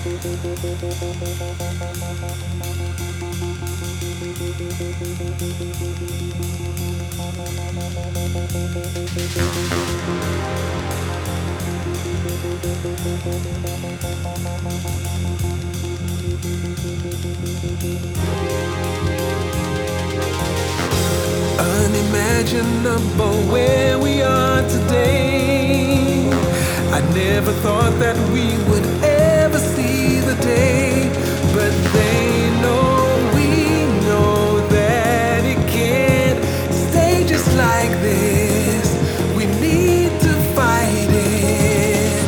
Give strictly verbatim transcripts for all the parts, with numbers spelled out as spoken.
Unimaginable where we are today. I never thought that we would ever see the day, but they know, we know that it can't stay just like this. We need to fight it.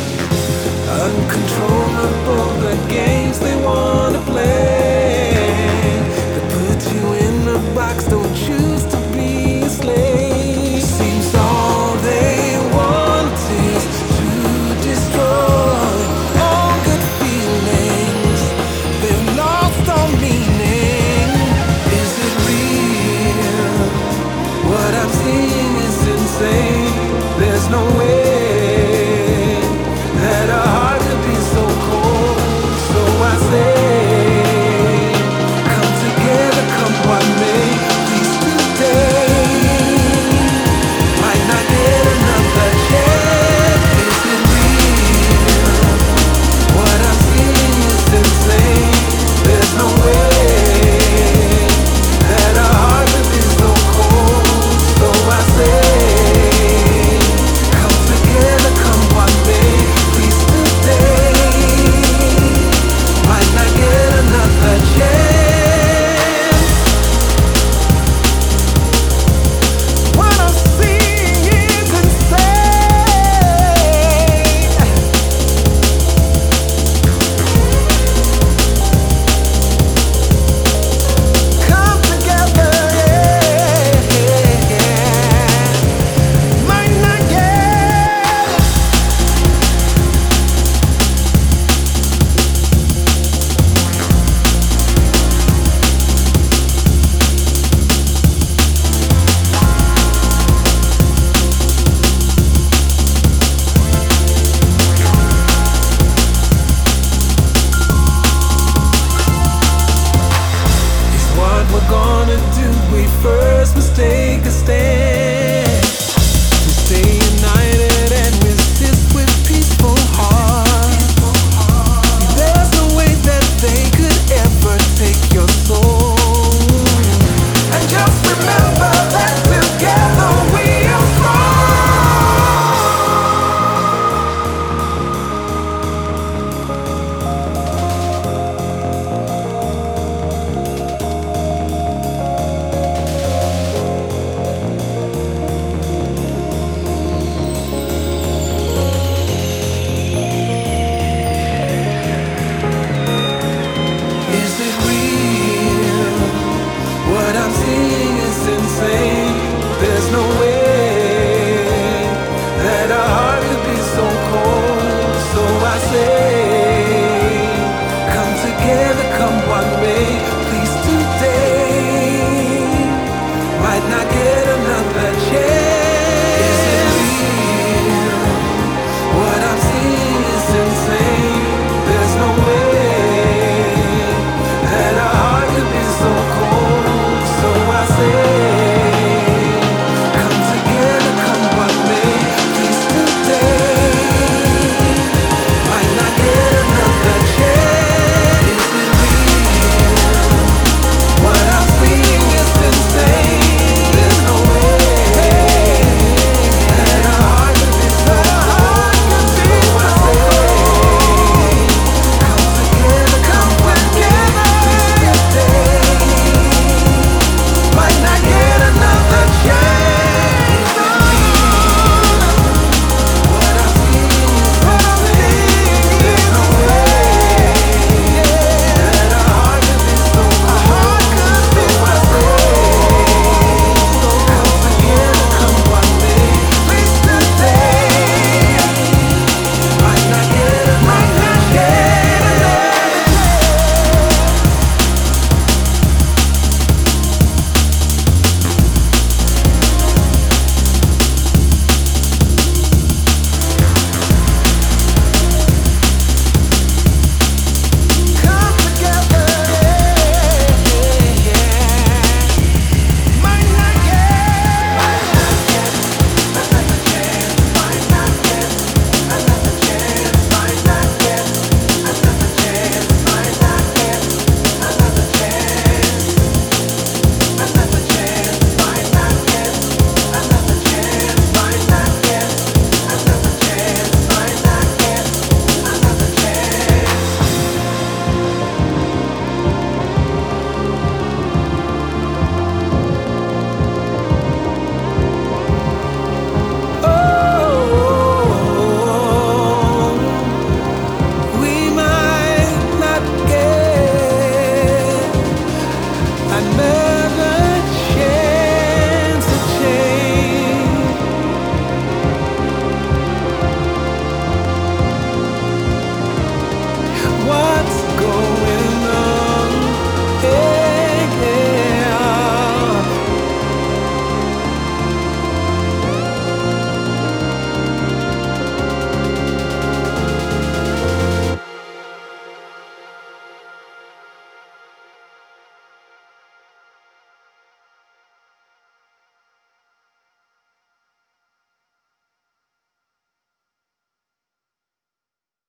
Uncontrollable, the games they wanna play. They put you in a box, don't choose to be a slave. Seems all they want is to destroy all good feelings. They've lost all meaning. Is it real? What I'm seeing is insane. There's no way that a heart could be so cold. So I say, come together, come what may. Please today might not get another chance. Is it real? What I'm seeing is insane. There's no way that a heart could be so cold. So I say, come together, come what may. Please today might not get another chance. What I'm seeing is insane. Come together, yeah. Might not get. Is what we're gonna do. We first must take a stand to stay united and resist with peaceful hearts. There's no way that they could ever take your soul. And just remember that together we are Is it real? What I'm seeing is insane. There's no way that a heart could be so cold. So I say,